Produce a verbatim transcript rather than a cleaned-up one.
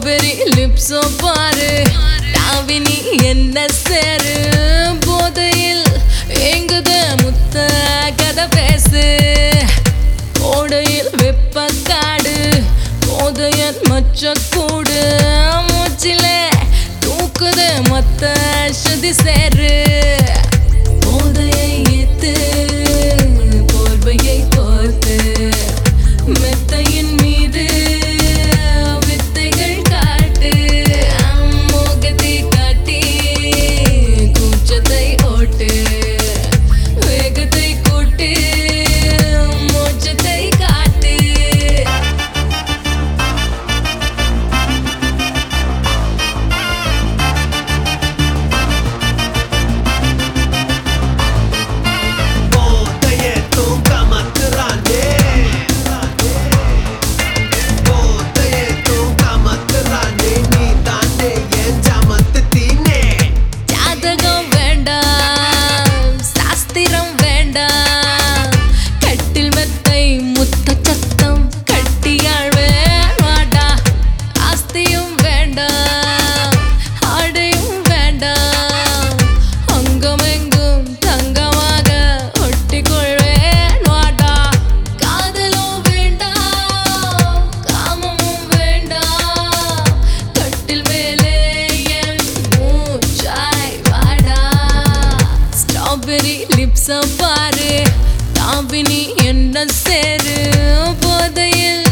strawberry லிப்ஸோ பாரு தாவினி என்ன சேரு போதையில் எங்குத முத்த கதை பேசு ஓடையில் வெப்ப காடு போதையன் மச்ச கூடு மூச்சில தூக்குது மொத்த சுதி சேரு போதையை ஏத்து போர்வையை கோர்த்து மெத்தையின் மீது வித்தைகள் காட்டு மோகத்தை காட்டி கூச்சத்தை ஓட்டு வேகத்தை கூட்டு மோட்சத்தை காட்டு லிப்ஸ பாரு தாவினி என்ன சேரு போதையில்